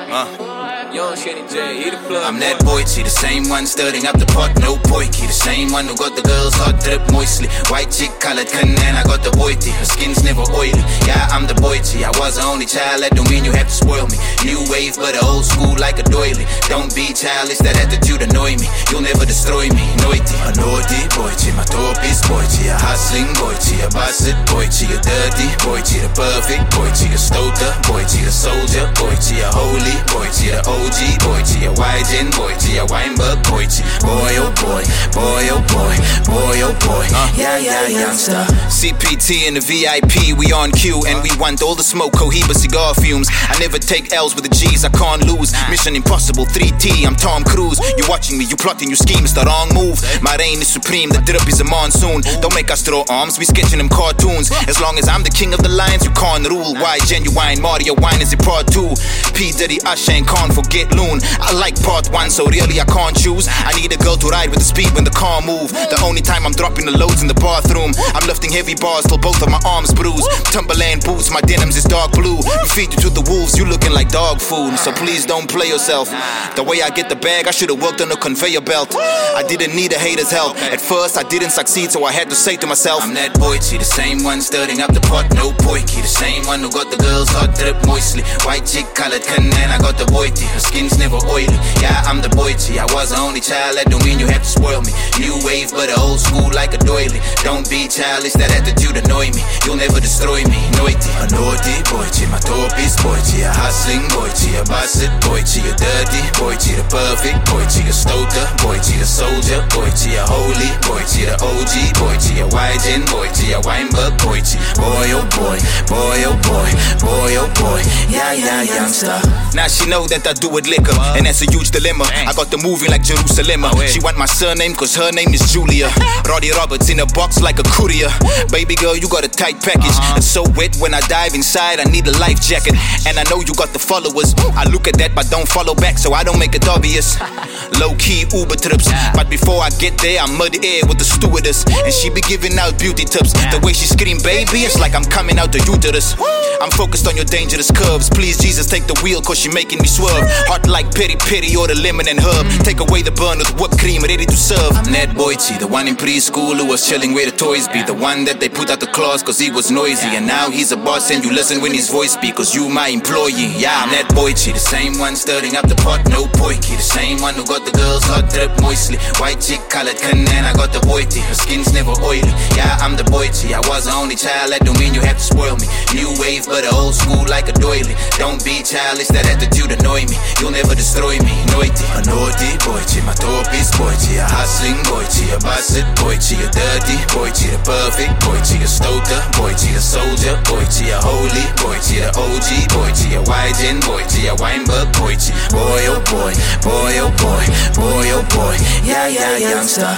Young Shenny J, he the plug. I'm that boy, the same one stirring up the pot, no boyki. The same one who got the girls hot drip moistly. White chick colored can and I got the boyty. Her skin's never oily. Yeah, I'm the boyty. I was the only child, that don't mean you have to spoil me. New wave, but old school like a doily. Don't be childish, that attitude annoy me. You'll never destroy me, noity. A naughty boychi, my top is boychi. A hustling boychi, a bastard boychi. A dirty boychi, the perfect boychi. A stoker boychi, a soldier boychi. A holy boychi, the OG boychi. A Wygen boychi, a Weinberg boychi. Boy oh boy, boy oh boy, boy oh boy. Yeah, youngster. CPT and the VIP, we on cue and we want all the smoke, Cohiba cigar fumes. I never take L's with the G's, I can't lose. Mission Impossible 3T, I'm Tom Cruise. You watching me, you plotting, you scheme, it's the wrong move. My reign is supreme, the drip is a monsoon. Don't make us throw arms, we sketching them cartoons. As long as I'm the king of the lions, you can't rule. Why genuine, Mario Wine is it part 2. P Diddy, Usher and can't forget Loon. I like part 1, so really I can't choose. I need a girl to ride with the speed when the car move. The only time I'm dropping the loads in the bathroom. I'm lifting heavy bars till both of my arms bruise. Timberland boots, my denims is dark blue. We feed you to the wolves, you looking like dog food. So please don't play yourself. The way I get the bag, I should've worked on a conveyor belt. I didn't need a hater's help. At first I didn't succeed, so I had to say to myself, I'm that boychi, the same one stirring up the pot, no boyki. The same one who got the girls hot drip moistly. White chick colored can and I got the boyty. Her skin's never oily. Yeah, I'm the boychi. I was the only child, that don't mean you have to spoil me. New wave, but old school like a doily. Don't be childish, that attitude annoy me. You'll never destroy me, noity. A naughty boychi, my top is boychi. A hustling boychi, a bastard boychi. A dirty boychi, the perfect boychi. A stoker boychi, a soldier boychi. A holy boychi, the OG boychi. A Wygen boychi, a Weinberg boychi. Boy oh boy, boy oh boy, boy oh boy. Yeah, youngster. Now she know that I do it liquor, and that's a huge dilemma. I got the moving like Jerusalem. She want my surname cause her name is Julia. Roddy Roberts in a box like a courier. Baby girl, you got a tight package. It's so wet when I dive inside, I need a life jacket. And I know you got the followers. I look at that but don't follow back, so I don't make it obvious. Low-key Uber trips, but before I get there I'm mud air with the stewardess. And she be giving out beauty tips. The way she scream baby, it's like I'm coming out the uterus. I'm focused on your dangerous curves. Please Jesus take the wheel cause she making me swerve. Hot like peri peri or the lemon and herb. Take away the burn with whipped cream ready to serve. I'm that boychi, the one in preschool who was chilling where the toys be. The one that they put out the claws cause he was noisy. And now he's a boss and you listen when his voice speak cause you my employee. Yeah, I'm that boychi, the same one stirring up the pot, no boyki. The same one who got the girls hot drip moistly. White chick colored can and I got the boyty. Her skin's never oily. Yeah, I'm the boychi. I was the only child, that don't mean you have to spoil me. New wave, but old school like a doily. Don't be childish, that attitude annoy me. You'll never destroy me, noity. A naughty boychi, my top is boychi. A hustling boychi, a bastard boychi. A dirty boychi, the perfect boychi. A stoker boychi, a soldier boychi. A holy boychi, the OG boychi. A Wygen boychi, a Weinberg boychi. Boy oh boy, boy oh boy, boy oh boy. Yeah, youngster.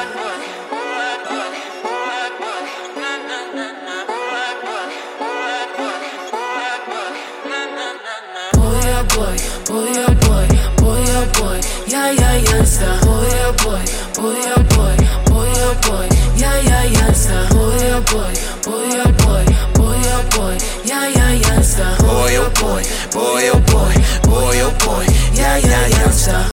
Boy, boy, oh boy, boy, oh boy, yeah, youngster. Boy, oh boy, boy, oh boy, boy, oh boy, yeah, youngster. Boy, oh boy, boy, oh boy, boy, oh boy, yeah, youngster. Boy, oh boy, boy, oh boy, boy, oh boy, yeah, youngster.